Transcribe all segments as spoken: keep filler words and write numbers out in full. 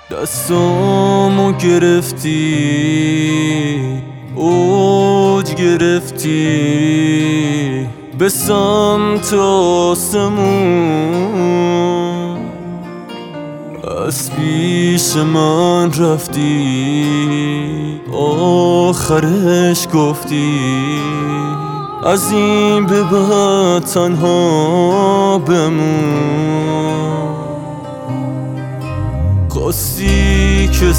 دستامو گرفتی، اوج گرفتی به سمت آسمون، از پیش من رفتی، آخرش گفتی از این به بعد تنها بمون. خواستی که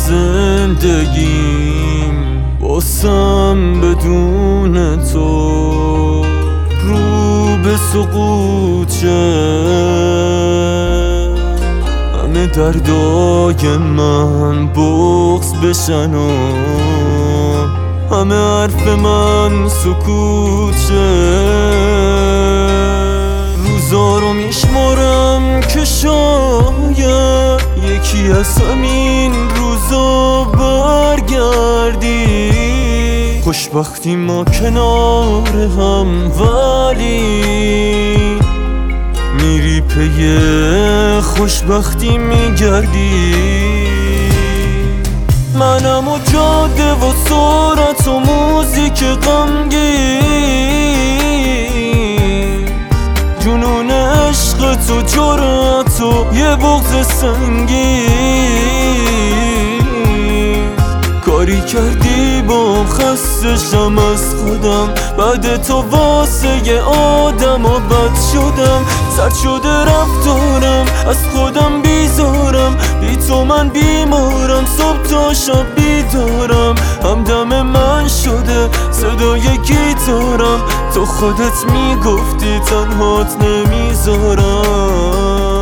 زندگیم باسم بدون تو رو به سقوط شه، همه دردای من بغض بشن و همه حرف من سکوت شه. روزا رو میشمارم که شاید یکی از همین روزا برگردی. خوشبختی ما کنار هم ولی میری پی خوشبختی میگردی. منم و جاده و سرعت و موزیک غمگین، جنون عشق تو جرأت و یه بغض سنگین. کاری کردی با خستشم از خودم، بعد تو واسه آدم و بد شدم. سرد شده رفتارم، از خودم بیزارم، بی تو من بیمارم، صبح تا شب بیدارم. همدم من شده صدای گیتارم، تو خودت میگفتی تنهات نمیذارم.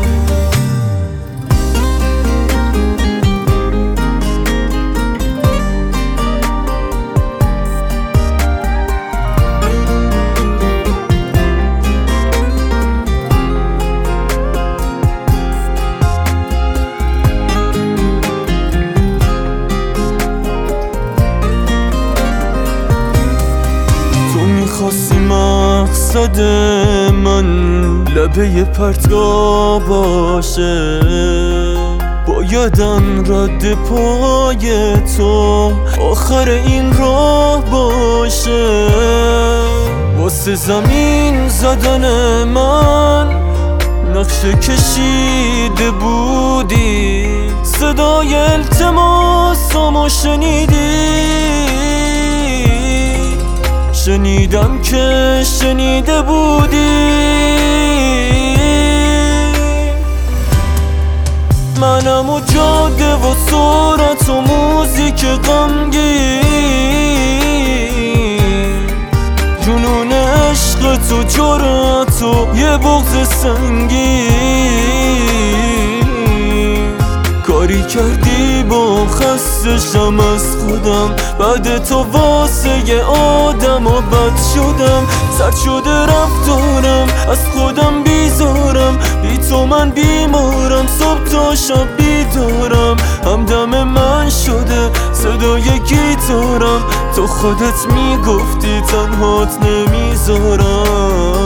خواستی مقصد من لبه پرتگاه باشه، بایدم رد پای تو آخر این راه باشه. واسه زمین زدن من نقشه کشیده بودی، صدای التماسامو شنیدی. شنیدم که شنیده بودی. منم و جاده و سرعت و موزیک غمگین، جنون عشق تو جرأت و یه بغض سنگین. کاری کردی با خستشم از خودم، بعد تو واسه آدم و بد شدم. سرد شده رفتارم، از خودم بیزارم، بی تو من بیمارم، صبح تا شب بیدارم. همدم من شده صدای گیتارم، تو خودت میگفتی تنهات نمیذارم.